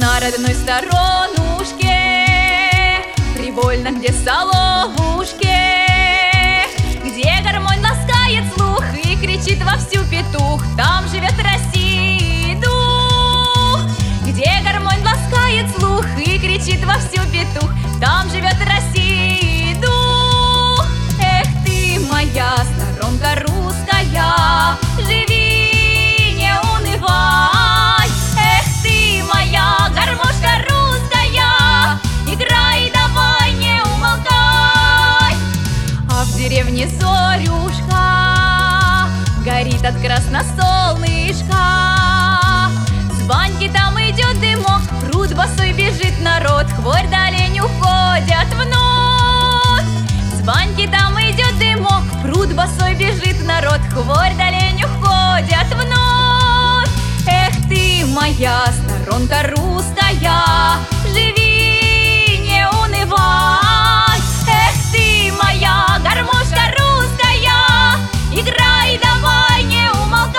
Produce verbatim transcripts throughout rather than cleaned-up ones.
на родной сторонушке, привольно, где соловушки, где гармонь ласкает слух и кричит вовсю петух. Там живет России дух, где гармонь ласкает слух и кричит вовсю петух. Там живет России дух. Эх ты, моя сторонка русская, живи, не унывай. Эх ты, моя гармошка русская, играй, давай, не умолкай. А в деревне Зорюшка горит от красна солнышко. С баньки там идет дымок, пруд босой бежит народ, хворь да лень уходят вновь. С баньки там идет дымок, пруд босой бежит народ, хворь да лень уходят вновь. Эх ты, моя сторонка русская, живи, не унывай. Эх ты, моя гармошка русская, играй, давай, не умолкай.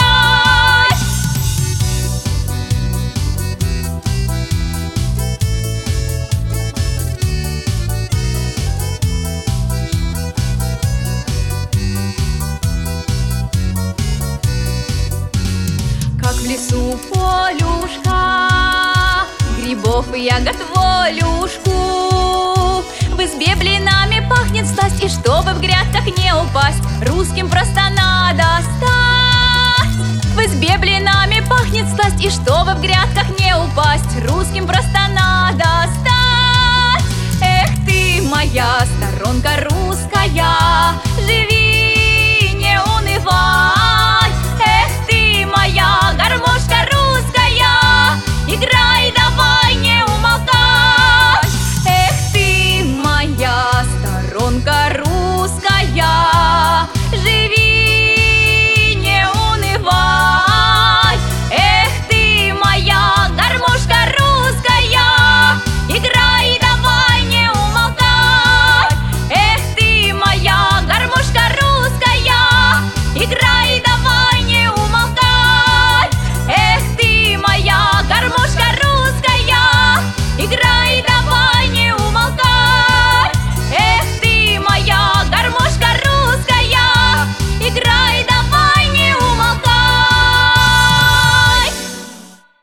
Как в лесу полюшка, грибов и ягод волюшку. В избе блинами пахнет сласть, и чтобы в грядках не упасть, русским просто надо стать. В избе блинами пахнет сласть, и чтобы в грядках не упасть, русским просто надо стать. Эх ты, моя